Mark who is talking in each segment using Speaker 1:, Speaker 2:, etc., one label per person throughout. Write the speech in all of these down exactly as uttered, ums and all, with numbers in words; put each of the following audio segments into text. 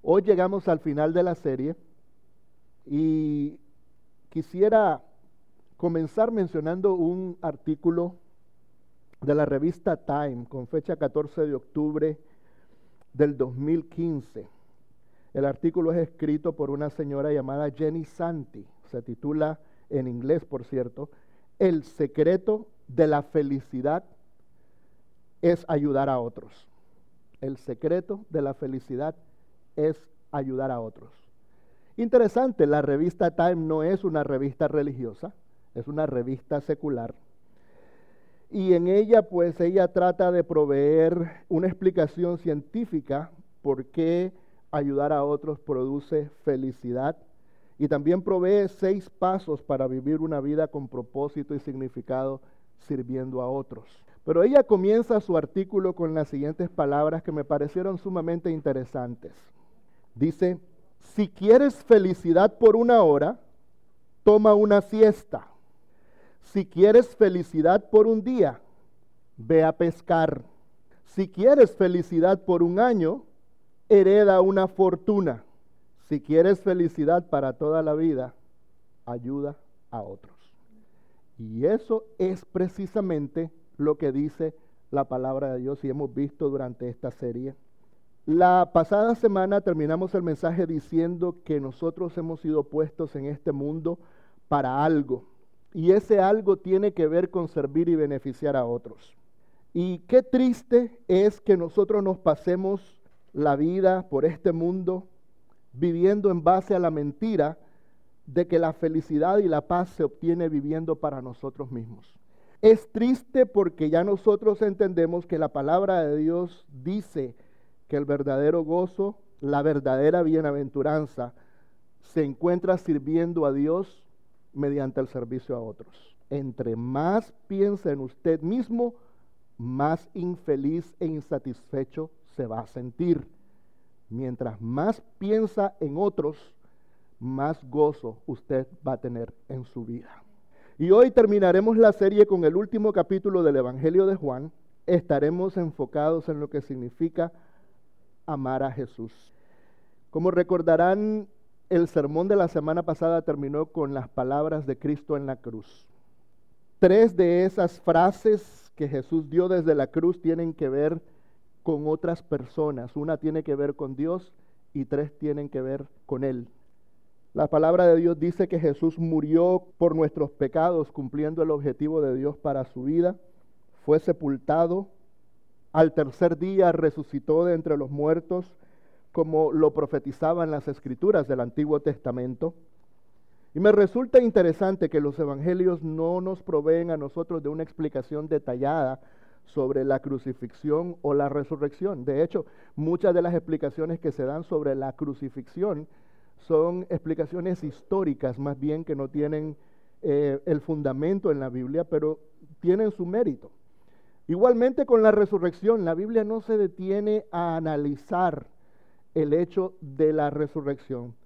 Speaker 1: Hoy llegamos al final de la serie y quisiera comenzar mencionando un artículo de la revista Time con fecha catorce de octubre del dos mil quince. El artículo es escrito por una señora llamada Jenny Santi. Se titula, en inglés por cierto, El secreto de la felicidad es ayudar a otros. El secreto de la felicidad es ayudar a otros. Interesante, la revista Time no es una revista religiosa, es una revista secular. Y en ella, pues, ella trata de proveer una explicación científica por qué ayudar a otros produce felicidad. Y también provee seis pasos para vivir una vida con propósito y significado sirviendo a otros. Pero ella comienza su artículo con las siguientes palabras que me parecieron sumamente interesantes. Dice, si quieres felicidad por una hora, toma una siesta. Si quieres felicidad por un día, ve a pescar. Si quieres felicidad por un año, hereda una fortuna. Si quieres felicidad para toda la vida, ayuda a otros. Y eso es precisamente lo que dice la palabra de Dios y hemos visto durante esta serie. La pasada semana terminamos el mensaje diciendo que nosotros hemos sido puestos en este mundo para algo. Y ese algo tiene que ver con servir y beneficiar a otros. Y qué triste es que nosotros nos pasemos la vida por este mundo viviendo en base a la mentira de que la felicidad y la paz se obtiene viviendo para nosotros mismos. Es triste porque ya nosotros entendemos que la palabra de Dios dice que el verdadero gozo, la verdadera bienaventuranza, se encuentra sirviendo a Dios mediante el servicio a otros. Entre más piensa en usted mismo, más infeliz e insatisfecho se va a sentir. Mientras más piensa en otros, más gozo usted va a tener en su vida. Y hoy terminaremos la serie con el último capítulo del Evangelio de Juan. Estaremos enfocados en lo que significa amar a Jesús. Como recordarán, el sermón de la semana pasada terminó con las palabras de Cristo en la cruz. Tres de esas frases que Jesús dio desde la cruz tienen que ver con otras personas. Una tiene que ver con Dios y tres tienen que ver con Él. La palabra de Dios dice que Jesús murió por nuestros pecados, cumpliendo el objetivo de Dios para su vida. Fue sepultado. Al tercer día resucitó de entre los muertos, como lo profetizaban las Escrituras del Antiguo Testamento. Y me resulta interesante que los evangelios no nos proveen a nosotros de una explicación detallada sobre la crucifixión o la resurrección. De hecho, muchas de las explicaciones que se dan sobre la crucifixión son explicaciones históricas, más bien que no tienen eh, el fundamento en la Biblia, pero tienen su mérito. Igualmente con la resurrección, la Biblia no se detiene a analizar el hecho de la resurrección.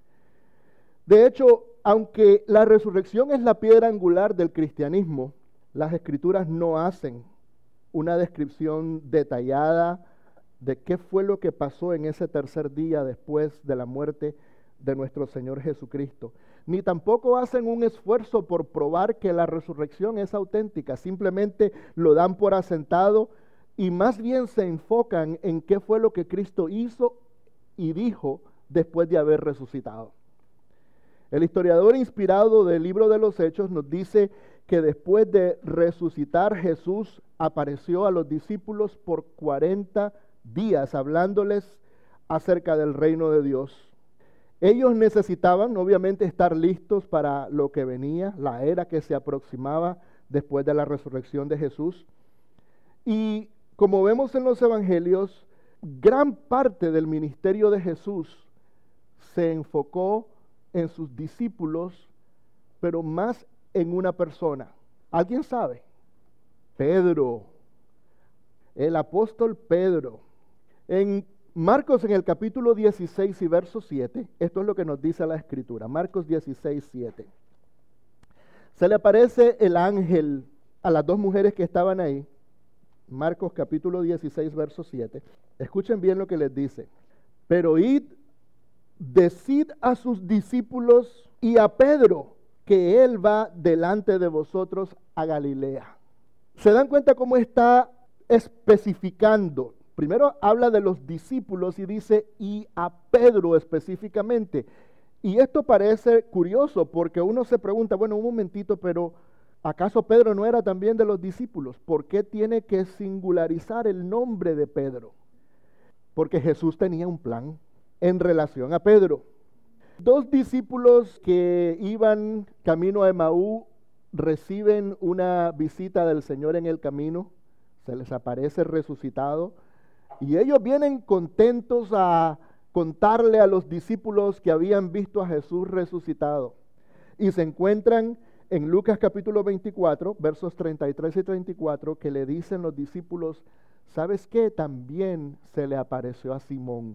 Speaker 1: De hecho, aunque la resurrección es la piedra angular del cristianismo, las Escrituras no hacen una descripción detallada de qué fue lo que pasó en ese tercer día después de la muerte de nuestro Señor Jesucristo. Ni tampoco hacen un esfuerzo por probar que la resurrección es auténtica, simplemente lo dan por asentado y más bien se enfocan en qué fue lo que Cristo hizo y dijo después de haber resucitado. El historiador inspirado del libro de los Hechos nos dice que después de resucitar Jesús apareció a los discípulos por cuarenta días hablándoles acerca del reino de Dios. Ellos necesitaban obviamente estar listos para lo que venía, la era que se aproximaba después de la resurrección de Jesús. Y como vemos en los evangelios, gran parte del ministerio de Jesús se enfocó en sus discípulos, pero más en una persona. ¿Alguien sabe? Pedro, el apóstol Pedro. En Marcos, en el capítulo dieciséis y verso siete, esto es lo que nos dice la Escritura. Marcos dieciséis, siete. Se le aparece el ángel a las dos mujeres que estaban ahí. Marcos capítulo dieciséis, verso siete. Escuchen bien lo que les dice. Pero id decid a sus discípulos y a Pedro que él va delante de vosotros a Galilea. ¿Se dan cuenta cómo está especificando? Primero habla de los discípulos y dice y a Pedro específicamente. Y esto parece curioso porque uno se pregunta, bueno, un momentito, pero ¿acaso Pedro no era también de los discípulos? ¿Por qué tiene que singularizar el nombre de Pedro? Porque Jesús tenía un plan en relación a Pedro. Dos discípulos que iban camino a Emaú reciben una visita del Señor en el camino, se les aparece resucitado y ellos vienen contentos a contarle a los discípulos que habían visto a Jesús resucitado. Y se encuentran en Lucas capítulo veinticuatro, versos treinta y tres y treinta y cuatro, que le dicen los discípulos, ¿sabes qué? También se le apareció a Simón.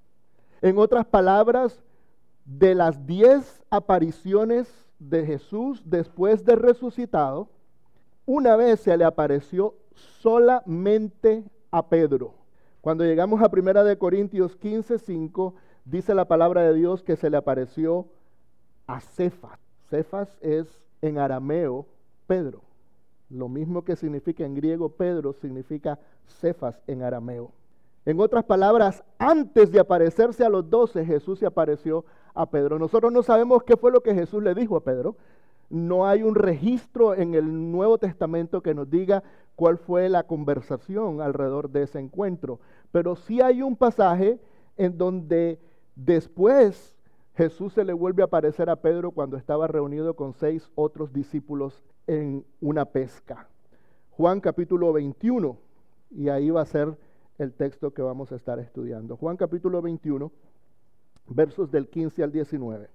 Speaker 1: En otras palabras, de las diez apariciones de Jesús después de resucitado, una vez se le apareció solamente a Pedro. Cuando llegamos a primera de Corintios quince, cinco, dice la palabra de Dios que se le apareció a Cefas. Cefas es en arameo Pedro. Lo mismo que significa en griego Pedro, significa Cefas en arameo. En otras palabras, antes de aparecerse a los doce, Jesús se apareció a Pedro. Nosotros no sabemos qué fue lo que Jesús le dijo a Pedro. No hay un registro en el Nuevo Testamento que nos diga cuál fue la conversación alrededor de ese encuentro. Pero sí hay un pasaje en donde después Jesús se le vuelve a aparecer a Pedro cuando estaba reunido con seis otros discípulos en una pesca. Juan capítulo veintiuno, y ahí va a ser el texto que vamos a estar estudiando. Juan capítulo veintiuno, versos del quince al diecinueve.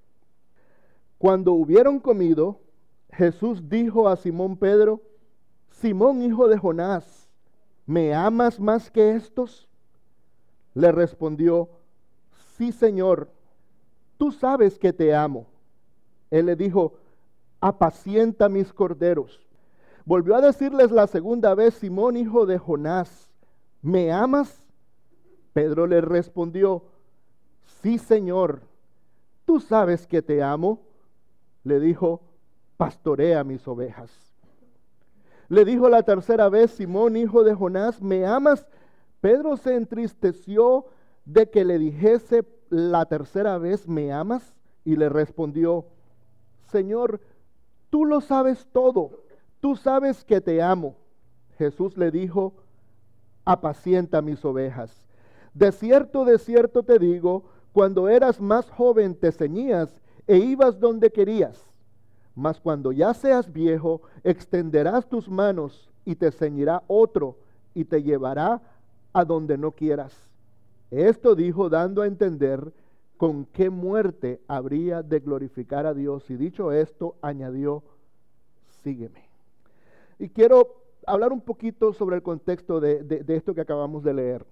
Speaker 1: Cuando hubieron comido, Jesús dijo a Simón Pedro, Simón, hijo de Jonás, ¿me amas más que estos? Le respondió, sí, Señor, tú sabes que te amo. Él le dijo, apacienta mis corderos. Volvió a decirles la segunda vez, Simón, hijo de Jonás, ¿me amas? Pedro le respondió, sí, Señor, tú sabes que te amo. Le dijo, pastorea mis ovejas. Le dijo la tercera vez, Simón, hijo de Jonás, ¿me amas? Pedro se entristeció de que le dijese la tercera vez, ¿me amas? Y le respondió, Señor, tú lo sabes todo, tú sabes que te amo. Jesús le dijo, apacienta mis ovejas. De cierto, de cierto te digo, cuando eras más joven te ceñías e ibas donde querías. Mas cuando ya seas viejo, extenderás tus manos y te ceñirá otro y te llevará a donde no quieras. Esto dijo dando a entender con qué muerte habría de glorificar a Dios. Y dicho esto, añadió, sígueme. Y quiero hablar un poquito sobre el contexto de, de, de esto que acabamos de leer.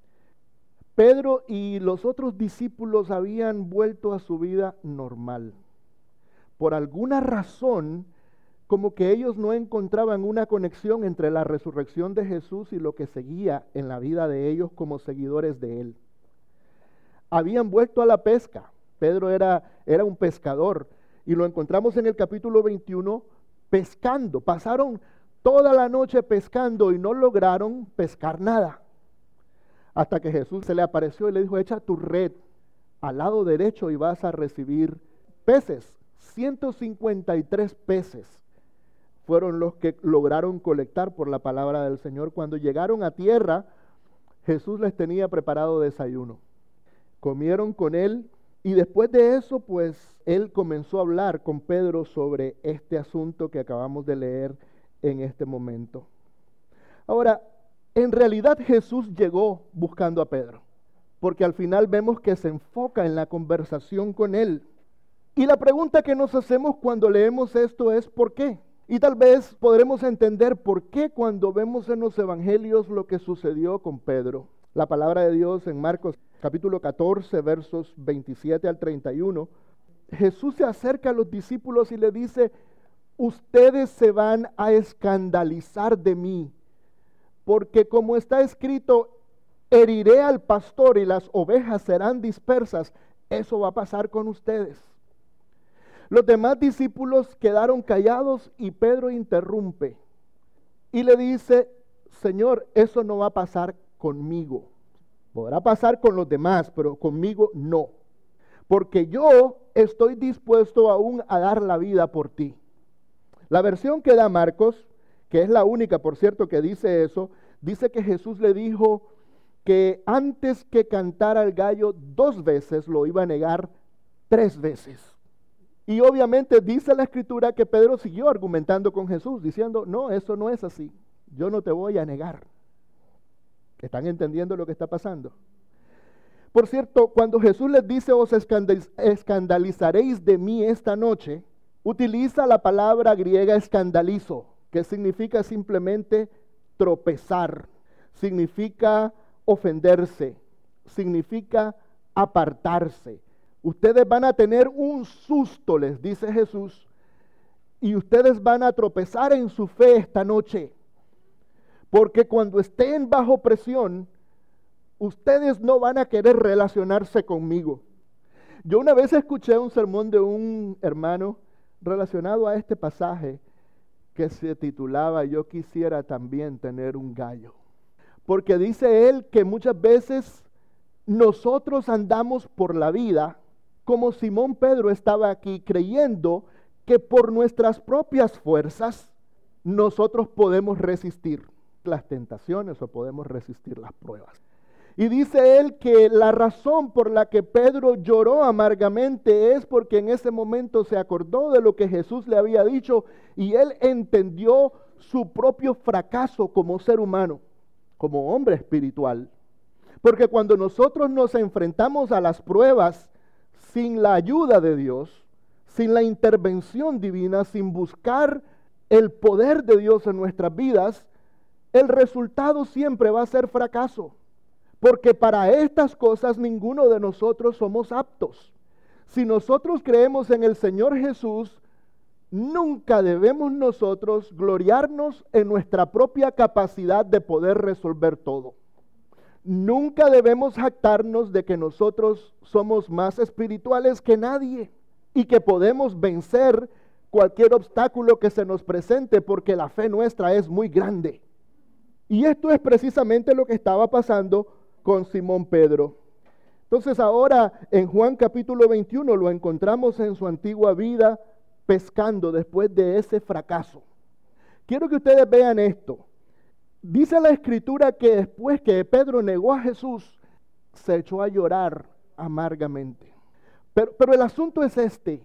Speaker 1: Pedro y los otros discípulos habían vuelto a su vida normal. Por alguna razón, como que ellos no encontraban una conexión entre la resurrección de Jesús y lo que seguía en la vida de ellos como seguidores de Él. Habían vuelto a la pesca. Pedro era, era un pescador y lo encontramos en el capítulo veintiuno pescando. Pasaron toda la noche pescando y no lograron pescar nada. Hasta que Jesús se le apareció y le dijo, echa tu red al lado derecho y vas a recibir peces. ciento cincuenta y tres peces fueron los que lograron colectar por la palabra del Señor. Cuando llegaron a tierra, Jesús les tenía preparado desayuno. Comieron con Él y después de eso, pues, Él comenzó a hablar con Pedro sobre este asunto que acabamos de leer en este momento. Ahora, en realidad Jesús llegó buscando a Pedro, porque al final vemos que se enfoca en la conversación con Él. Y la pregunta que nos hacemos cuando leemos esto es ¿por qué? Y tal vez podremos entender por qué cuando vemos en los evangelios lo que sucedió con Pedro. La palabra de Dios en Marcos capítulo catorce, versos veintisiete al treinta y uno, Jesús se acerca a los discípulos y le dice, ustedes se van a escandalizar de mí, porque como está escrito, heriré al pastor y las ovejas serán dispersas. eso va a pasar con ustedes. Los demás discípulos quedaron callados y Pedro interrumpe y le dice, Señor, eso no va a pasar conmigo. Podrá pasar con los demás, pero conmigo no. Porque yo estoy dispuesto aún a dar la vida por ti. La versión que da Marcos, que es la única, por cierto, que dice eso, dice que Jesús le dijo que antes que cantara el gallo dos veces lo iba a negar tres veces. Y obviamente dice la Escritura que Pedro siguió argumentando con Jesús, diciendo, no, eso no es así, yo no te voy a negar. ¿Están entendiendo lo que está pasando? Por cierto, cuando Jesús les dice, os escandalizaréis de mí esta noche, utiliza la palabra griega escandalizo, que significa simplemente tropezar, significa ofenderse, significa apartarse. Ustedes van a tener un susto, les dice Jesús, y ustedes van a tropezar en su fe esta noche. Porque cuando estén bajo presión, ustedes no van a querer relacionarse conmigo. Yo una vez escuché un sermón de un hermano relacionado a este pasaje que se titulaba Yo quisiera también tener un gallo. Porque dice él que muchas veces nosotros andamos por la vida como Simón Pedro estaba aquí, creyendo que por nuestras propias fuerzas nosotros podemos resistir las tentaciones o podemos resistir las pruebas. Y dice él que la razón por la que Pedro lloró amargamente es porque en ese momento se acordó de lo que Jesús le había dicho y él entendió su propio fracaso como ser humano, como hombre espiritual. Porque cuando nosotros nos enfrentamos a las pruebas sin la ayuda de Dios, sin la intervención divina, sin buscar el poder de Dios en nuestras vidas, el resultado siempre va a ser fracaso. Porque para estas cosas ninguno de nosotros somos aptos. Si nosotros creemos en el Señor Jesús, nunca debemos nosotros gloriarnos en nuestra propia capacidad de poder resolver todo. Nunca debemos jactarnos de que nosotros somos más espirituales que nadie y que podemos vencer cualquier obstáculo que se nos presente porque la fe nuestra es muy grande. Y esto es precisamente lo que estaba pasando con Simón Pedro. Entonces ahora en Juan capítulo veintiuno lo encontramos en su antigua vida pescando después de ese fracaso. Quiero que ustedes vean esto. Dice la Escritura que después que Pedro negó a Jesús, se echó a llorar amargamente. Pero, pero el asunto es este.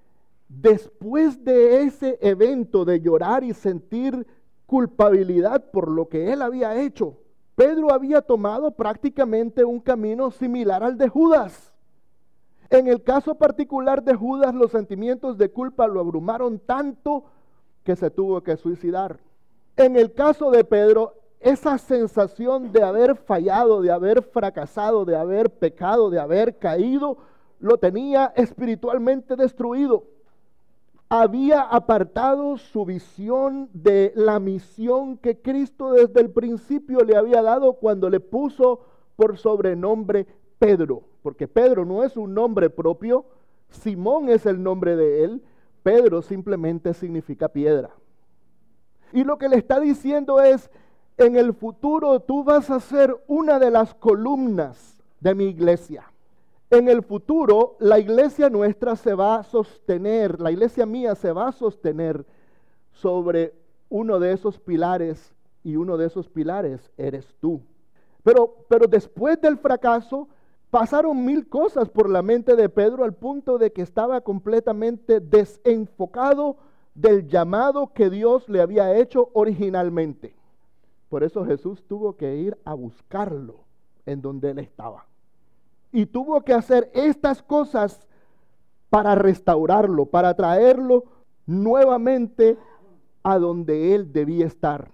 Speaker 1: Después de ese evento de llorar y sentir culpabilidad por lo que él había hecho, Pedro había tomado prácticamente un camino similar al de Judas. En el caso particular de Judas, los sentimientos de culpa lo abrumaron tanto que se tuvo que suicidar. En el caso de Pedro, esa sensación de haber fallado, de haber fracasado, de haber pecado, de haber caído, lo tenía espiritualmente destruido. Había apartado su visión de la misión que Cristo desde el principio le había dado cuando le puso por sobrenombre Pedro, porque Pedro no es un nombre propio, Simón es el nombre de él, Pedro simplemente significa piedra. Y lo que le está diciendo es, en el futuro tú vas a ser una de las columnas de mi iglesia. En el futuro la iglesia nuestra se va a sostener, la iglesia mía se va a sostener sobre uno de esos pilares y uno de esos pilares eres tú. Pero, pero después del fracaso pasaron mil cosas por la mente de Pedro al punto de que estaba completamente desenfocado del llamado que Dios le había hecho originalmente. Por eso Jesús tuvo que ir a buscarlo en donde él estaba. Y tuvo que hacer estas cosas para restaurarlo, para traerlo nuevamente a donde él debía estar.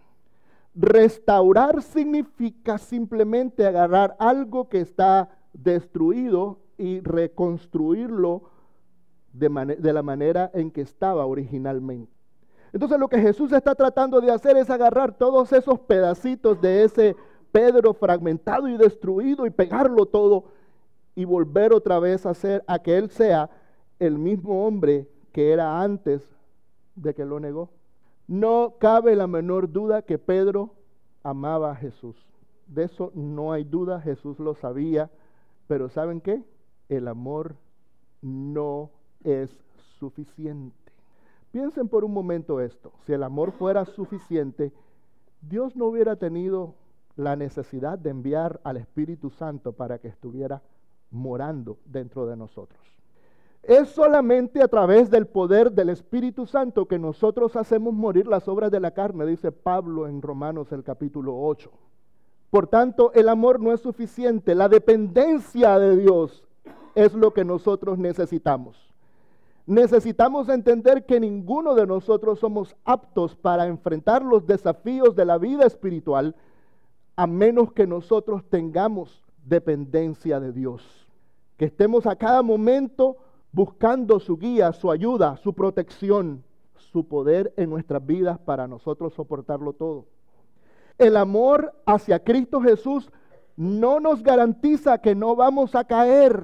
Speaker 1: Restaurar significa simplemente agarrar algo que está destruido y reconstruirlo de, man- de la manera en que estaba originalmente. Entonces lo que Jesús está tratando de hacer es agarrar todos esos pedacitos de ese Pedro fragmentado y destruido y pegarlo todo y volver otra vez a ser, a que Él sea el mismo hombre que era antes de que lo negó. No cabe la menor duda que Pedro amaba a Jesús. De eso no hay duda, Jesús lo sabía. Pero ¿saben qué? El amor no es suficiente. Piensen por un momento esto. Si el amor fuera suficiente, Dios no hubiera tenido la necesidad de enviar al Espíritu Santo para que estuviera morando dentro de nosotros. Es solamente a través del poder del Espíritu Santo que nosotros hacemos morir las obras de la carne, dice Pablo en Romanos el capítulo ocho. Por tanto, el amor no es suficiente. La dependencia de Dios es lo que nosotros necesitamos. Necesitamos entender que ninguno de nosotros somos aptos para enfrentar los desafíos de la vida espiritual a menos que nosotros tengamos dependencia de Dios. Que estemos a cada momento buscando su guía, su ayuda, su protección, su poder en nuestras vidas para nosotros soportarlo todo. El amor hacia Cristo Jesús no nos garantiza que no vamos a caer.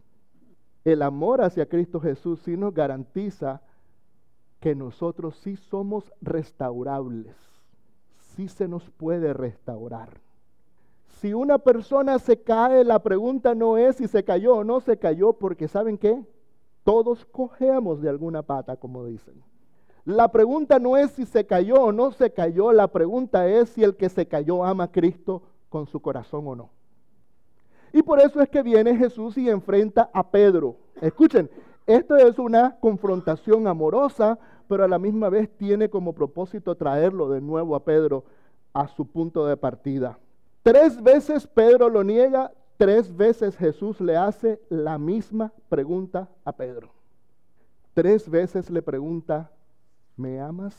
Speaker 1: El amor hacia Cristo Jesús sí nos garantiza que nosotros sí somos restaurables. Sí se nos puede restaurar. Si una persona se cae, la pregunta no es si se cayó o no se cayó, porque ¿saben qué? Todos cojeamos de alguna pata, como dicen. La pregunta no es si se cayó o no se cayó, la pregunta es si el que se cayó ama a Cristo con su corazón o no. Y por eso es que viene Jesús y enfrenta a Pedro. Escuchen, esto es una confrontación amorosa, pero a la misma vez tiene como propósito traerlo de nuevo a Pedro a su punto de partida. Tres veces Pedro lo niega, tres veces Jesús le hace la misma pregunta a Pedro. Tres veces le pregunta, ¿me amas?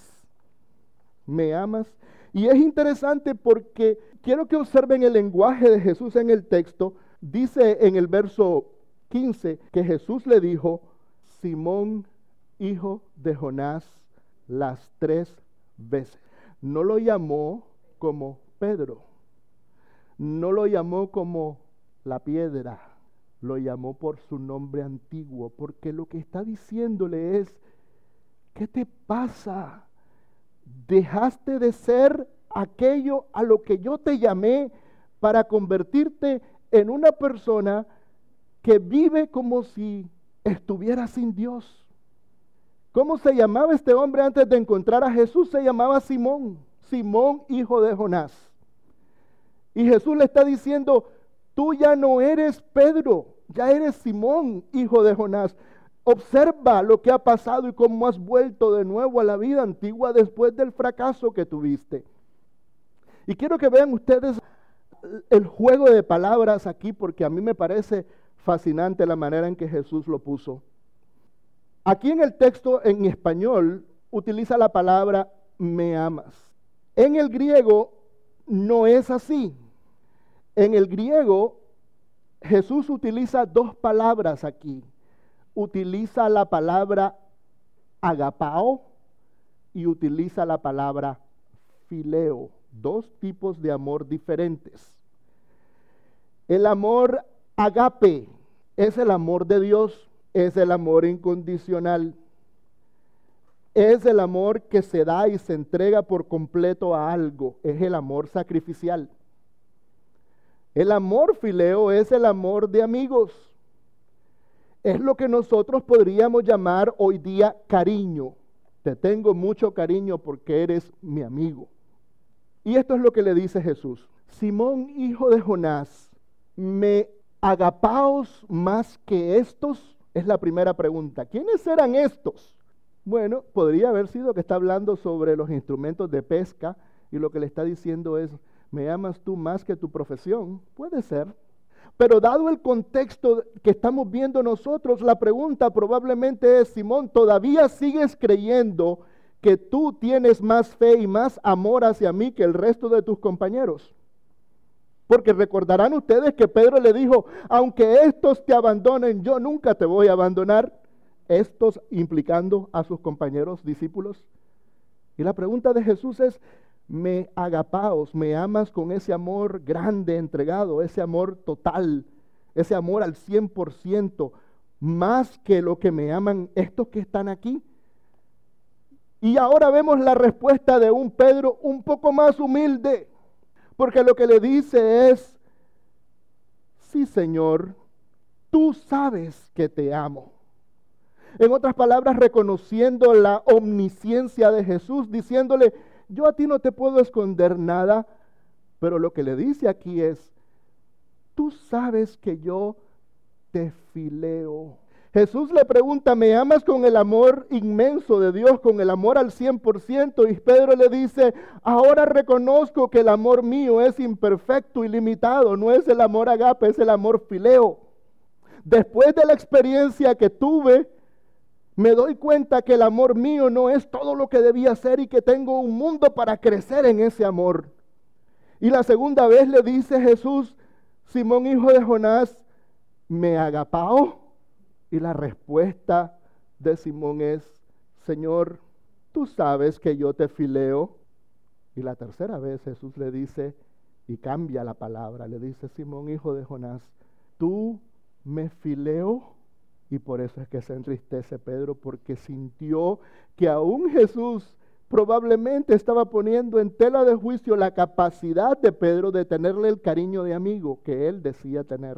Speaker 1: ¿Me amas? Y es interesante porque quiero que observen el lenguaje de Jesús en el texto. Dice en el verso quince que Jesús le dijo, Simón, hijo de Jonás, las tres veces. No lo llamó como Pedro. No lo llamó como la piedra. Lo llamó por su nombre antiguo. Porque lo que está diciéndole es, ¿qué te pasa? Dejaste de ser aquello a lo que yo te llamé para convertirte en una persona que vive como si estuviera sin Dios. ¿Cómo se llamaba este hombre antes de encontrar a Jesús? Se llamaba Simón, Simón, hijo de Jonás. Y Jesús le está diciendo, tú ya no eres Pedro, ya eres Simón, hijo de Jonás. Observa lo que ha pasado y cómo has vuelto de nuevo a la vida antigua después del fracaso que tuviste. Y quiero que vean ustedes el juego de palabras aquí, porque a mí me parece fascinante la manera en que Jesús lo puso. Aquí en el texto en español utiliza la palabra me amas. En el griego no es así. En el griego Jesús utiliza dos palabras aquí. Utiliza la palabra agapao y utiliza la palabra fileo, dos tipos de amor diferentes. El amor agape es el amor de Dios, es el amor incondicional, es el amor que se da y se entrega por completo a algo, es el amor sacrificial. El amor fileo es el amor de amigos. Es lo que nosotros podríamos llamar hoy día cariño. Te tengo mucho cariño porque eres mi amigo. Y esto es lo que le dice Jesús. Simón, hijo de Jonás, ¿me agapaos más que estos? Es la primera pregunta. ¿Quiénes eran estos? Bueno, podría haber sido que está hablando sobre los instrumentos de pesca y lo que le está diciendo es, ¿me amas tú más que tu profesión? Puede ser. Pero dado el contexto que estamos viendo nosotros, la pregunta probablemente es, Simón, ¿todavía sigues creyendo que tú tienes más fe y más amor hacia mí que el resto de tus compañeros? Porque recordarán ustedes que Pedro le dijo, aunque estos te abandonen, yo nunca te voy a abandonar. Estos implicando a sus compañeros discípulos. Y la pregunta de Jesús es, me agapaos, me amas con ese amor grande, entregado, ese amor total, ese amor al cien por ciento, más que lo que me aman estos que están aquí. Y ahora vemos la respuesta de un Pedro un poco más humilde, porque lo que le dice es: sí, Señor, tú sabes que te amo. En otras palabras, reconociendo la omnisciencia de Jesús, diciéndole: yo a ti no te puedo esconder nada, pero lo que le dice aquí es: tú sabes que yo te fileo. Jesús le pregunta: ¿me amas con el amor inmenso de Dios, con el amor al cien por ciento? Y Pedro le dice: ahora reconozco que el amor mío es imperfecto y limitado, no es el amor agape, es el amor fileo. Después de la experiencia que tuve, me doy cuenta que el amor mío no es todo lo que debía ser y que tengo un mundo para crecer en ese amor. Y la segunda vez le dice Jesús: Simón, hijo de Jonás, ¿me agapao? Y la respuesta de Simón es: Señor, tú sabes que yo te fileo. Y la tercera vez Jesús le dice, y cambia la palabra, le dice: Simón, hijo de Jonás, ¿tú me fileo? Y por eso es que se entristece Pedro, porque sintió que aún Jesús probablemente estaba poniendo en tela de juicio la capacidad de Pedro de tenerle el cariño de amigo que él decía tener.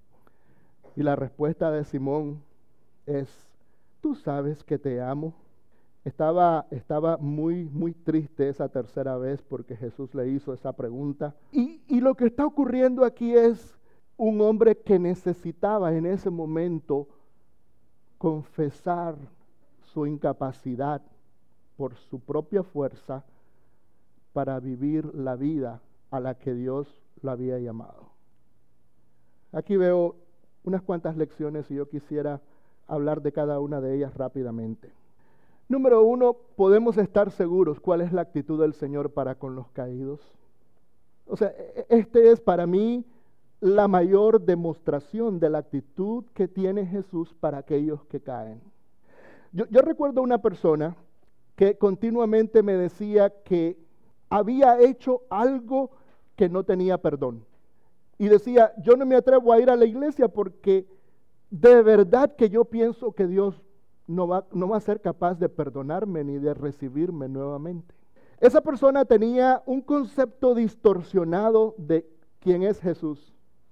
Speaker 1: Y la respuesta de Simón es: tú sabes que te amo. Estaba, estaba muy, muy triste esa tercera vez porque Jesús le hizo esa pregunta. Y, y lo que está ocurriendo aquí es un hombre que necesitaba en ese momento confesar su incapacidad por su propia fuerza para vivir la vida a la que Dios lo había llamado. Aquí veo unas cuantas lecciones y yo quisiera hablar de cada una de ellas rápidamente. Número uno, podemos estar seguros cuál es la actitud del Señor para con los caídos. O sea, este es para mí la mayor demostración de la actitud que tiene Jesús para aquellos que caen. Yo, yo recuerdo una persona que continuamente me decía que había hecho algo que no tenía perdón. Y decía: yo no me atrevo a ir a la iglesia porque de verdad que yo pienso que Dios no va, no va a ser capaz de perdonarme ni de recibirme nuevamente. Esa persona tenía un concepto distorsionado de quién es Jesús.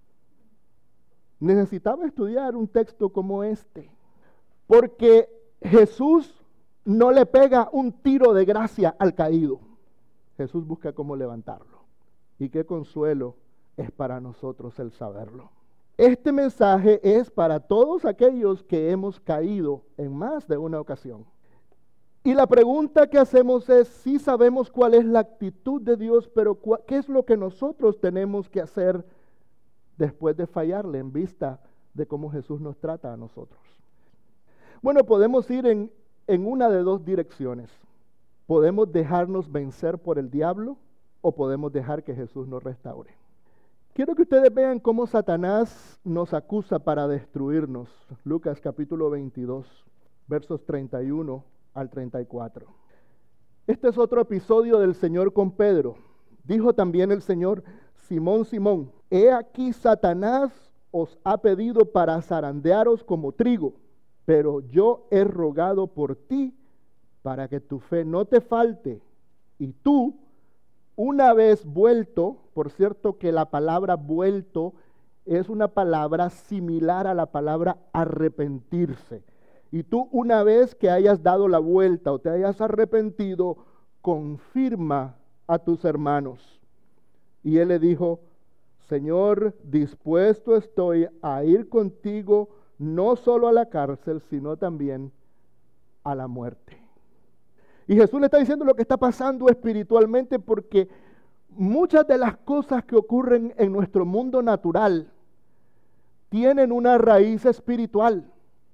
Speaker 1: Necesitaba estudiar un texto como este, porque Jesús no le pega un tiro de gracia al caído. Jesús busca cómo levantarlo. Y qué consuelo es para nosotros el saberlo. Este mensaje es para todos aquellos que hemos caído en más de una ocasión. Y la pregunta que hacemos es: sí sabemos cuál es la actitud de Dios, pero ¿qué es lo que nosotros tenemos que hacer después de fallarle en vista de cómo Jesús nos trata a nosotros? Bueno, podemos ir en, en una de dos direcciones. Podemos dejarnos vencer por el diablo o podemos dejar que Jesús nos restaure. Quiero que ustedes vean cómo Satanás nos acusa para destruirnos. Lucas capítulo veintidós, versos treinta y uno al treinta y cuatro. Este es otro episodio del Señor con Pedro. Dijo también el Señor: Simón, Simón, he aquí Satanás os ha pedido para zarandearos como trigo, pero yo he rogado por ti para que tu fe no te falte, y tú, una vez vuelto, por cierto que la palabra vuelto es una palabra similar a la palabra arrepentirse, y tú una vez que hayas dado la vuelta o te hayas arrepentido, confirma a tus hermanos. Y él le dijo: Señor, dispuesto estoy a ir contigo no solo a la cárcel, sino también a la muerte. Y Jesús le está diciendo lo que está pasando espiritualmente, porque muchas de las cosas que ocurren en nuestro mundo natural tienen una raíz espiritual.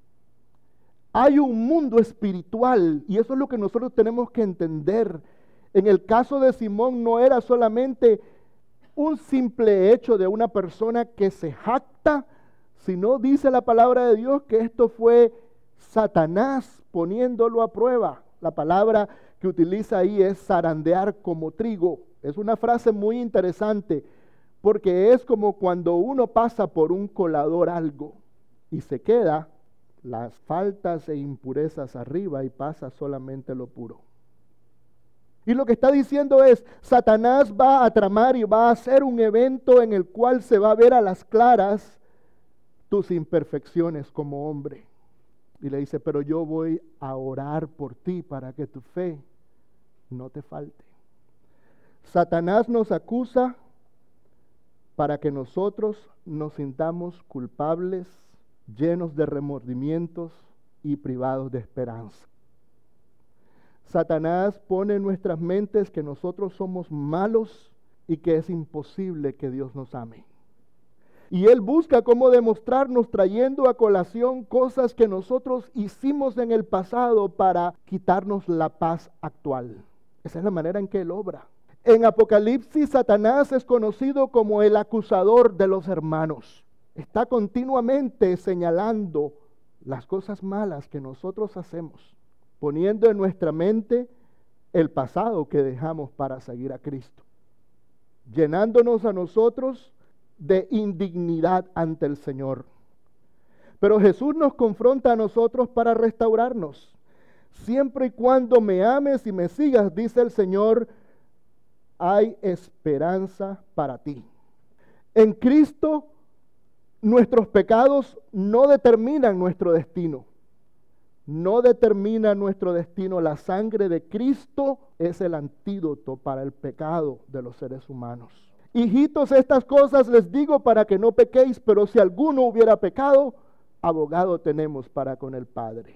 Speaker 1: Hay un mundo espiritual y eso es lo que nosotros tenemos que entender. En el caso de Simón no era solamente un simple hecho de una persona que se jacta, sino dice la palabra de Dios que esto fue Satanás poniéndolo a prueba. La palabra que utiliza ahí es zarandear como trigo. Es una frase muy interesante porque es como cuando uno pasa por un colador algo y se queda las faltas e impurezas arriba y pasa solamente lo puro. Y lo que está diciendo es, Satanás va a tramar y va a hacer un evento en el cual se va a ver a las claras tus imperfecciones como hombre. Y le dice, pero yo voy a orar por ti para que tu fe no te falte. Satanás nos acusa para que nosotros nos sintamos culpables, llenos de remordimientos y privados de esperanza. Satanás pone en nuestras mentes que nosotros somos malos y que es imposible que Dios nos ame. Y Él busca cómo demostrarnos trayendo a colación cosas que nosotros hicimos en el pasado para quitarnos la paz actual. Esa es la manera en que Él obra. En Apocalipsis, Satanás es conocido como el acusador de los hermanos. Está continuamente señalando las cosas malas que nosotros hacemos, poniendo en nuestra mente el pasado que dejamos para seguir a Cristo, llenándonos a nosotros de indignidad ante el Señor. Pero Jesús nos confronta a nosotros para restaurarnos. Siempre y cuando me ames y me sigas, dice el Señor, hay esperanza para ti. En Cristo, nuestros pecados no determinan nuestro destino. No determina nuestro destino. La sangre de Cristo es el antídoto para el pecado de los seres humanos. Hijitos, estas cosas les digo para que no pequéis, pero si alguno hubiera pecado, abogado tenemos para con el Padre.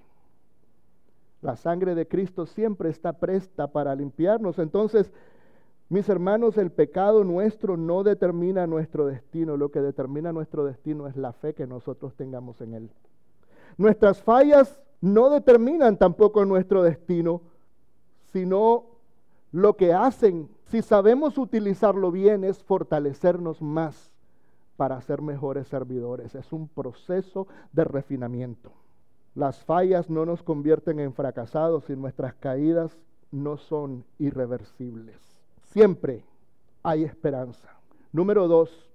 Speaker 1: La sangre de Cristo siempre está presta para limpiarnos. Entonces, mis hermanos, el pecado nuestro no determina nuestro destino. Lo que determina nuestro destino es la fe que nosotros tengamos en Él. Nuestras fallas no determinan tampoco nuestro destino, sino lo que hacen, si sabemos utilizarlo bien, es fortalecernos más para ser mejores servidores. Es un proceso de refinamiento. Las fallas no nos convierten en fracasados y nuestras caídas no son irreversibles. Siempre hay esperanza. Número dos,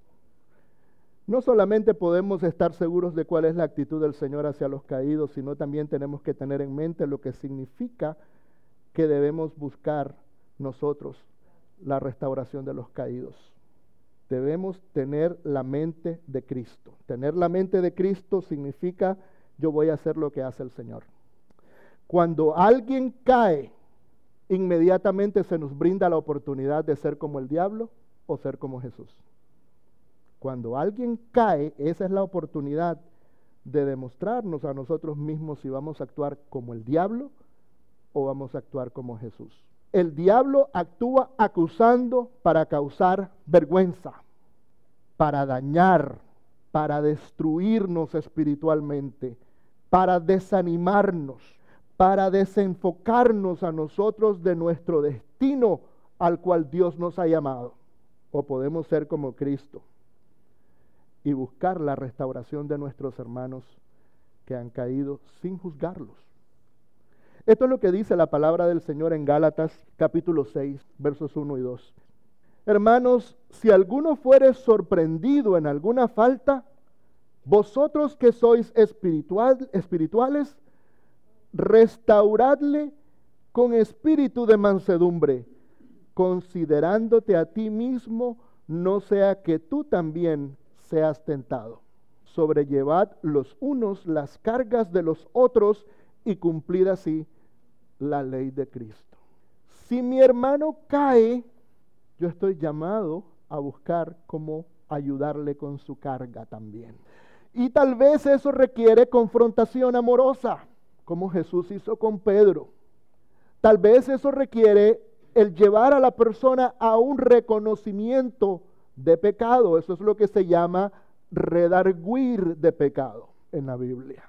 Speaker 1: no solamente podemos estar seguros de cuál es la actitud del Señor hacia los caídos, sino también tenemos que tener en mente lo que significa que debemos buscar nosotros la restauración de los caídos. Debemos tener la mente de Cristo. Tener la mente de Cristo significa yo voy a hacer lo que hace el Señor. Cuando alguien cae, inmediatamente se nos brinda la oportunidad de ser como el diablo o ser como Jesús. Cuando alguien cae, esa es la oportunidad de demostrarnos a nosotros mismos si vamos a actuar como el diablo o vamos a actuar como Jesús. El diablo actúa acusando para causar vergüenza, para dañar, para destruirnos espiritualmente, para desanimarnos, para desenfocarnos a nosotros de nuestro destino al cual Dios nos ha llamado. O podemos ser como Cristo y buscar la restauración de nuestros hermanos que han caído sin juzgarlos. Esto es lo que dice la palabra del Señor en Gálatas capítulo seis, versos uno y dos. Hermanos, si alguno fuere sorprendido en alguna falta, vosotros que sois espiritual, espirituales, restauradle con espíritu de mansedumbre, considerándote a ti mismo, no sea que tú también seas tentado. Sobrellevad los unos las cargas de los otros y cumplid así la ley de Cristo. Si mi hermano cae, yo estoy llamado a buscar cómo ayudarle con su carga también. Y tal vez eso requiere confrontación amorosa, como Jesús hizo con Pedro. Tal vez eso requiere el llevar a la persona a un reconocimiento de pecado. Eso es lo que se llama redarguir de pecado en la Biblia.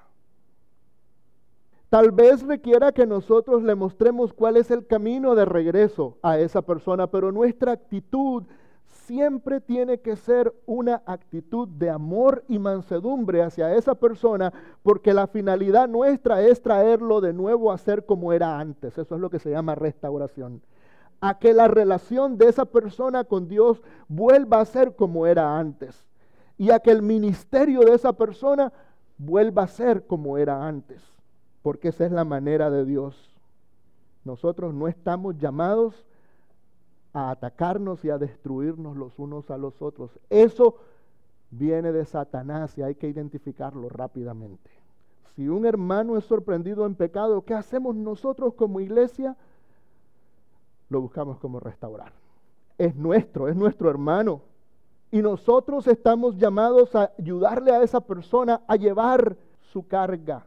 Speaker 1: Tal vez requiera que nosotros le mostremos cuál es el camino de regreso a esa persona, pero nuestra actitud siempre tiene que ser una actitud de amor y mansedumbre hacia esa persona, porque la finalidad nuestra es traerlo de nuevo a ser como era antes. Eso es lo que se llama restauración. a que la relación de esa persona con Dios vuelva a ser como era antes y a que el ministerio de esa persona vuelva a ser como era antes, porque esa es la manera de Dios. Nosotros no estamos llamados a atacarnos y a destruirnos los unos a los otros. Eso viene de Satanás y hay que identificarlo rápidamente. Si un hermano es sorprendido en pecado, ¿qué hacemos nosotros como iglesia? Lo buscamos como restaurar. Es nuestro, es nuestro hermano. Y nosotros estamos llamados a ayudarle a esa persona a llevar su carga.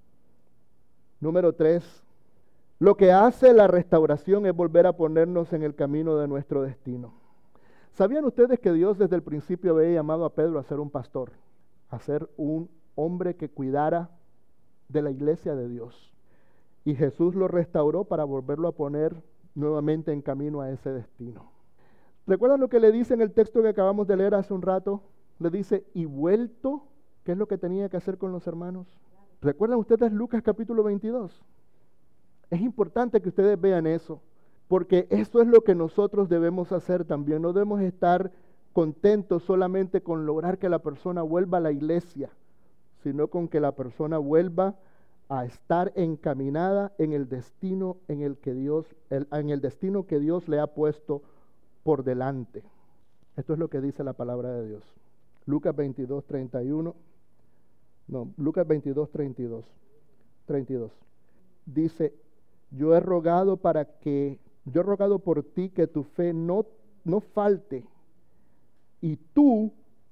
Speaker 1: Número tres. Lo que hace la restauración es volver a ponernos en el camino de nuestro destino. ¿Sabían ustedes que Dios desde el principio había llamado a Pedro a ser un pastor? A ser un hombre que cuidara de la iglesia de Dios. Y Jesús lo restauró para volverlo a poner nuevamente en camino a ese destino. ¿Recuerdan lo que le dice en el texto que acabamos de leer hace un rato? Le dice, y vuelto, ¿qué es lo que tenía que hacer con los hermanos? ¿Recuerdan ustedes Lucas capítulo veintidós? Es importante que ustedes vean eso, porque eso es lo que nosotros debemos hacer también. No debemos estar contentos solamente con lograr que la persona vuelva a la iglesia, sino con que la persona vuelva a estar encaminada en el destino en el que Dios, el, en el destino que Dios le ha puesto por delante. Esto es lo que dice la palabra de Dios. Lucas veintidós, treinta y uno. No, Lucas veintidós, treinta y dos. treinta y dos. Dice, yo he rogado para que, yo he rogado por ti que tu fe no, no falte, y tú,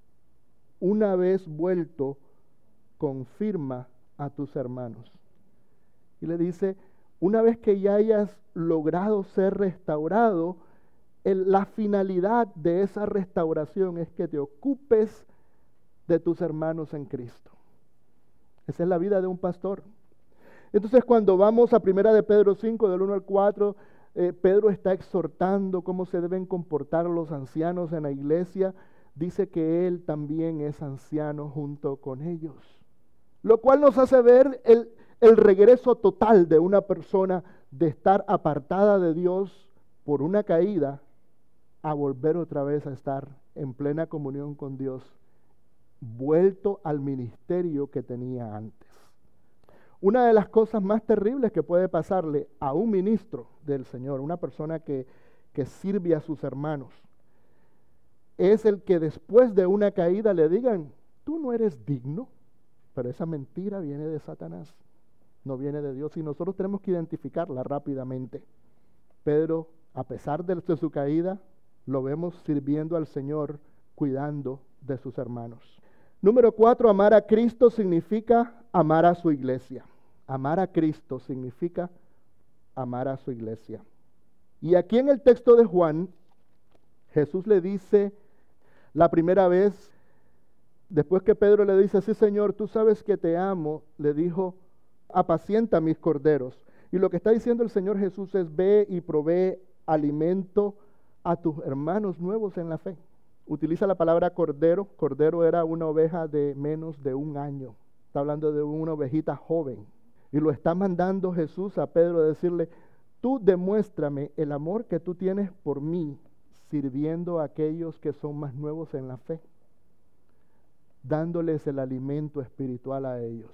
Speaker 1: una vez vuelto, confirma a tus hermanos. Y le dice, una vez que ya hayas logrado ser restaurado, el, la finalidad de esa restauración es que te ocupes de tus hermanos en Cristo. Esa es la vida de un pastor. Entonces, cuando vamos a primera de Pedro cinco, del uno al cuatro, eh, Pedro está exhortando cómo se deben comportar los ancianos en la iglesia. Dice que él también es anciano junto con ellos. Lo cual nos hace ver el, el regreso total de una persona de estar apartada de Dios por una caída a volver otra vez a estar en plena comunión con Dios, vuelto al ministerio que tenía antes. Una de las cosas más terribles que puede pasarle a un ministro del Señor, una persona que, que sirve a sus hermanos, es el que después de una caída le digan, tú no eres digno. Pero esa mentira viene de Satanás, no viene de Dios, y nosotros tenemos que identificarla rápidamente. Pedro, a pesar de su caída, lo vemos sirviendo al Señor, cuidando de sus hermanos. Número cuatro, amar a Cristo significa amar a su iglesia. Amar a Cristo significa amar a su iglesia. Y aquí en el texto de Juan, Jesús le dice la primera vez, después que Pedro le dice, sí Señor, tú sabes que te amo, le dijo, apacienta mis corderos. Y lo que está diciendo el Señor Jesús es, ve y provee alimento a tus hermanos nuevos en la fe. Utiliza la palabra cordero. Cordero era una oveja de menos de un año. Está hablando de una ovejita joven. Y lo está mandando Jesús a Pedro a decirle, tú demuéstrame el amor que tú tienes por mí, sirviendo a aquellos que son más nuevos en la fe, dándoles el alimento espiritual a ellos.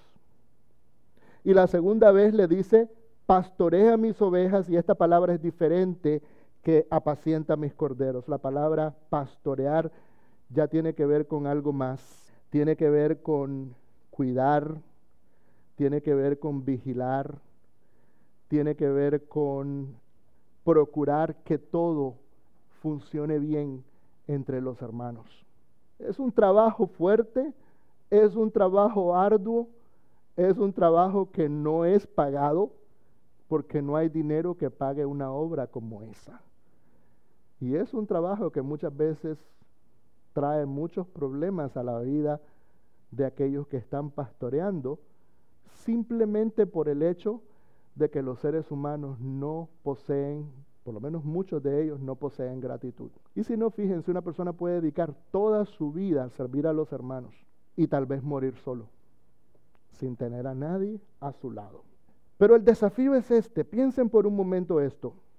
Speaker 1: Y la segunda vez le dice, pastorea mis ovejas, y esta palabra es diferente que apacienta mis corderos. La palabra pastorear ya tiene que ver con algo más. Tiene que ver con cuidar, tiene que ver con vigilar, tiene que ver con procurar que todo funcione bien entre los hermanos. Es un trabajo fuerte, es un trabajo arduo, es un trabajo que no es pagado, porque no hay dinero que pague una obra como esa. Y es un trabajo que muchas veces trae muchos problemas a la vida de aquellos que están pastoreando, simplemente por el hecho de que los seres humanos no poseen, por lo menos muchos de ellos no poseen gratitud. Y si no, fíjense, una persona puede dedicar toda su vida a servir a los hermanos y tal vez morir solo, sin tener a nadie a su lado. Pero el desafío es este, piensen por un momento esto.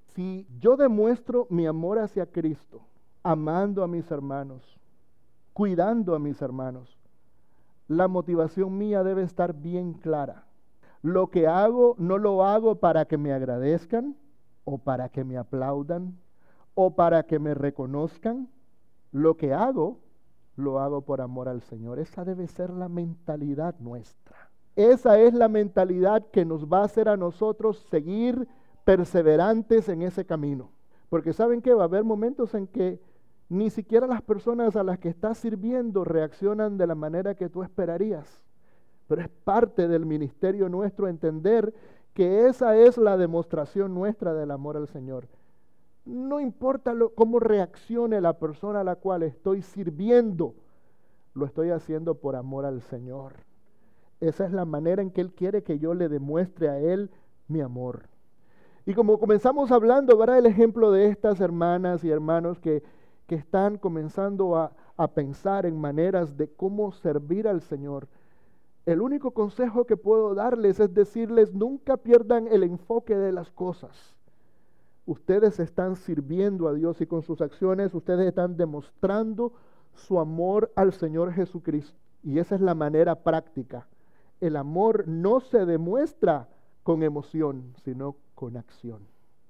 Speaker 1: Si yo demuestro mi amor hacia Cristo, amando a mis hermanos, cuidando a mis hermanos, la motivación mía debe estar bien clara. Lo que hago no lo hago para que me agradezcan o para que me aplaudan o para que me reconozcan. Lo que hago, lo hago por amor al Señor. Esa debe ser la mentalidad nuestra. Esa es la mentalidad que nos va a hacer a nosotros seguir perseverantes en ese camino. Porque ¿saben qué? Va a haber momentos en que ni siquiera las personas a las que estás sirviendo reaccionan de la manera que tú esperarías. Pero es parte del ministerio nuestro entender que esa es la demostración nuestra del amor al Señor. No importa lo, cómo reaccione la persona a la cual estoy sirviendo, lo estoy haciendo por amor al Señor. Esa es la manera en que Él quiere que yo le demuestre a Él mi amor. Y como comenzamos hablando, ¿verdad? El ejemplo de estas hermanas y hermanos que, que están comenzando a, a pensar en maneras de cómo servir al Señor. El único consejo que puedo darles es decirles, nunca pierdan el enfoque de las cosas. Ustedes están sirviendo a Dios y con sus acciones ustedes están demostrando su amor al Señor Jesucristo. Y esa es la manera práctica. El amor no se demuestra con emoción, sino con acción.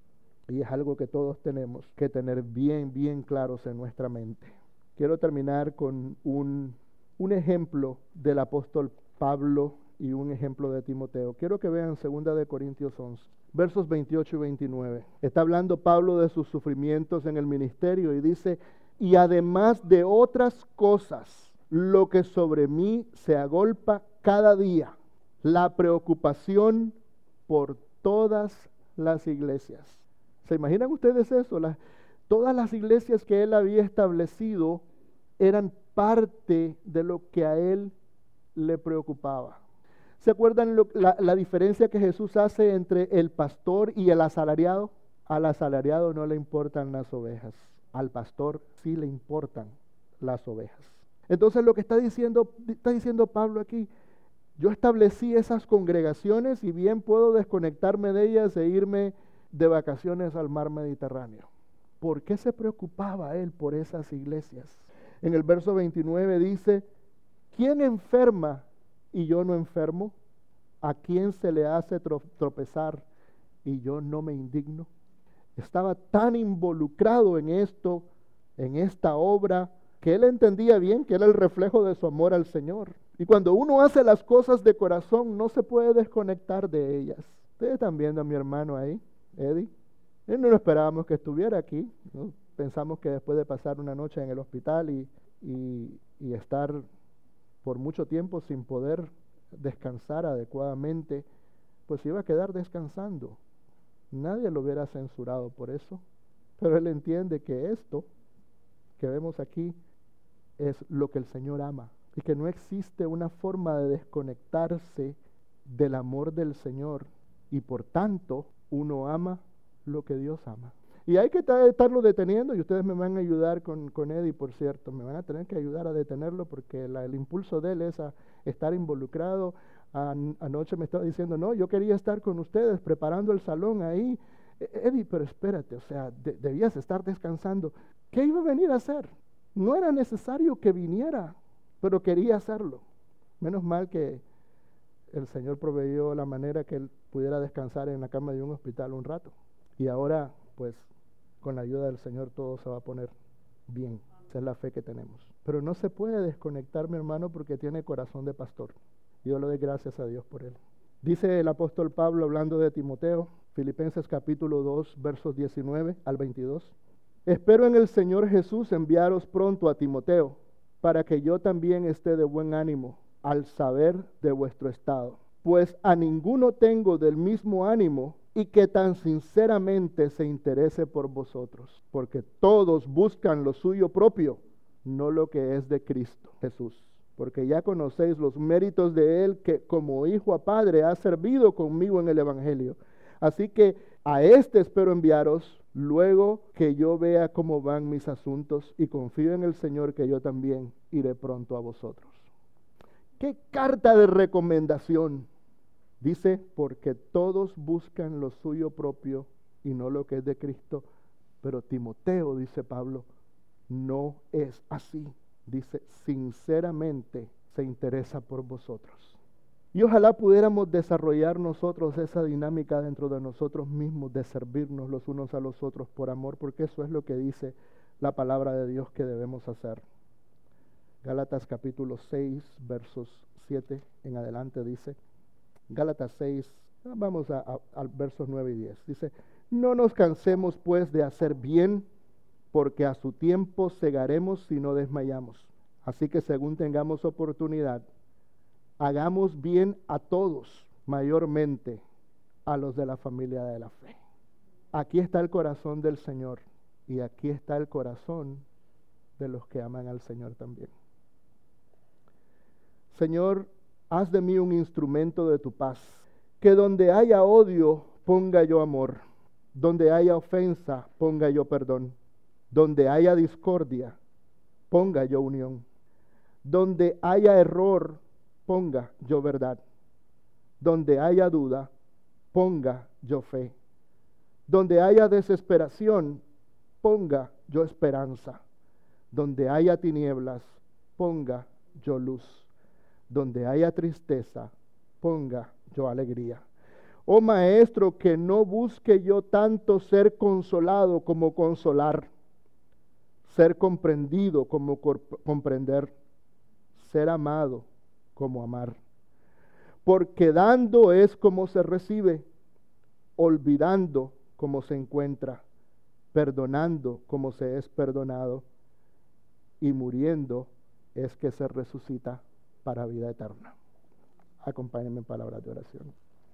Speaker 1: Y es algo que todos tenemos que tener bien, bien claros en nuestra mente. Quiero terminar con un, un ejemplo del apóstol Pablo y un ejemplo de Timoteo. Quiero que vean segunda de Corintios once, versos veintiocho y veintinueve. Está hablando Pablo de sus sufrimientos en el ministerio y dice, y además de otras cosas, lo que sobre mí se agolpa cada día, la preocupación por todas las iglesias. ¿Se imaginan ustedes eso? Las, todas las iglesias que él había establecido eran parte de lo que a él le preocupaba. ¿Se acuerdan lo, la, la diferencia que Jesús hace entre el pastor y el asalariado? Al asalariado no le importan las ovejas, al pastor sí le importan las ovejas. Entonces lo que está diciendo, está diciendo Pablo aquí, yo establecí esas congregaciones y bien puedo desconectarme de ellas e irme de vacaciones al mar Mediterráneo. ¿Por qué se preocupaba él por esas iglesias? En el verso veintinueve dice, ¿quién enferma y yo no enfermo? ¿A quién se le hace tropezar y yo no me indigno? Estaba tan involucrado en esto, en esta obra, que él entendía bien que era el reflejo de su amor al Señor. Y cuando uno hace las cosas de corazón, no se puede desconectar de ellas. Ustedes están viendo a mi hermano ahí, Eddie. Él no lo esperábamos que estuviera aquí, ¿no? Pensamos que después de pasar una noche en el hospital y, y, y estar por mucho tiempo sin poder descansar adecuadamente, pues iba a quedar descansando. Nadie lo hubiera censurado por eso, pero él entiende que esto que vemos aquí es lo que el Señor ama y que no existe una forma de desconectarse del amor del Señor y por tanto uno ama lo que Dios ama. Y hay que estarlo deteniendo y ustedes me van a ayudar con, con Eddie, por cierto, me van a tener que ayudar a detenerlo porque la, el impulso de él es a estar involucrado. An, anoche me estaba diciendo, no, yo quería estar con ustedes preparando el salón ahí. Eddie, pero espérate, o sea, de, debías estar descansando. ¿Qué iba a venir a hacer? No era necesario que viniera, pero quería hacerlo. Menos mal que el Señor proveyó la manera que él pudiera descansar en la cama de un hospital un rato. Y ahora, pues, con la ayuda del Señor todo se va a poner bien. Esa es la fe que tenemos. Pero no se puede desconectar, mi hermano, porque tiene corazón de pastor. Yo le doy gracias a Dios por él. Dice el apóstol Pablo hablando de Timoteo, Filipenses capítulo dos, versos diecinueve al veintidós. Espero en el Señor Jesús enviaros pronto a Timoteo, para que yo también esté de buen ánimo al saber de vuestro estado. Pues a ninguno tengo del mismo ánimo y que tan sinceramente se interese por vosotros, porque todos buscan lo suyo propio, no lo que es de Cristo Jesús. Porque ya conocéis los méritos de Él, que como hijo a padre ha servido conmigo en el Evangelio. Así que a este espero enviaros, luego que yo vea cómo van mis asuntos, y confío en el Señor que yo también iré pronto a vosotros. ¡Qué carta de recomendación! Dice, porque todos buscan lo suyo propio y no lo que es de Cristo. Pero Timoteo, dice Pablo, no es así. Dice, sinceramente se interesa por vosotros. Y ojalá pudiéramos desarrollar nosotros esa dinámica dentro de nosotros mismos, de servirnos los unos a los otros por amor, porque eso es lo que dice la palabra de Dios que debemos hacer. Gálatas capítulo seis, versos siete en adelante dice, Gálatas seis, vamos a, a, a versos nueve y diez, dice, no nos cansemos pues de hacer bien, porque a su tiempo segaremos si no desmayamos. Así que según tengamos oportunidad, hagamos bien a todos, mayormente a los de la familia de la fe. Aquí está el corazón del Señor y aquí está el corazón de los que aman al Señor también. Señor, haz de mí un instrumento de tu paz, que donde haya odio ponga yo amor, donde haya ofensa ponga yo perdón, donde haya discordia ponga yo unión, donde haya error ponga yo verdad, donde haya duda ponga yo fe, donde haya desesperación ponga yo esperanza, donde haya tinieblas ponga yo luz, donde haya tristeza ponga yo alegría. Oh Maestro, que no busque yo tanto ser consolado como consolar, ser comprendido como comprender, ser amado como amar. Porque dando es como se recibe, olvidando como se encuentra, perdonando como se es perdonado, y muriendo es que se resucita para vida eterna. Acompáñenme en palabras de oración.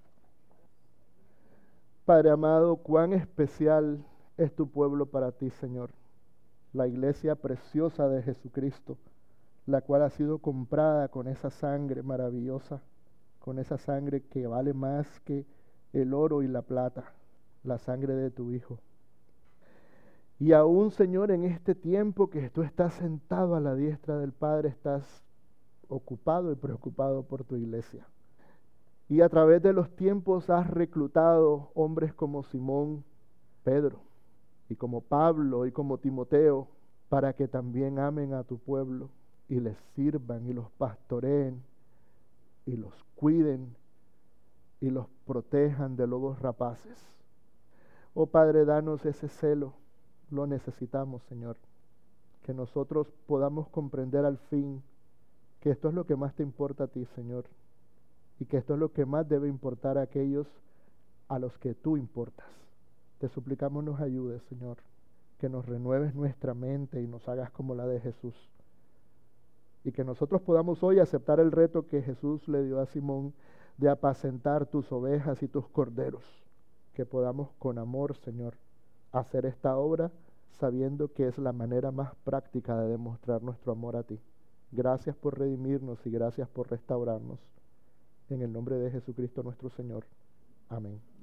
Speaker 1: Padre amado, cuán especial es tu pueblo para ti, Señor. La iglesia preciosa de Jesucristo, la cual ha sido comprada con esa sangre maravillosa, con esa sangre que vale más que el oro y la plata, la sangre de tu Hijo. Y aún, Señor, en este tiempo que tú estás sentado a la diestra del Padre, estás ocupado y preocupado por tu iglesia. Y a través de los tiempos has reclutado hombres como Simón, Pedro, y como Pablo y como Timoteo, para que también amen a tu pueblo y les sirvan y los pastoreen y los cuiden y los protejan de lobos rapaces. Oh Padre, danos ese celo, lo necesitamos, Señor, que nosotros podamos comprender al fin que esto es lo que más te importa a ti, Señor, y que esto es lo que más debe importar a aquellos a los que tú importas. Te suplicamos nos ayudes, Señor, que nos renueves nuestra mente y nos hagas como la de Jesús. Y que nosotros podamos hoy aceptar el reto que Jesús le dio a Simón de apacentar tus ovejas y tus corderos. Que podamos con amor, Señor, hacer esta obra sabiendo que es la manera más práctica de demostrar nuestro amor a ti. Gracias por redimirnos y gracias por restaurarnos. En el nombre de Jesucristo nuestro Señor. Amén.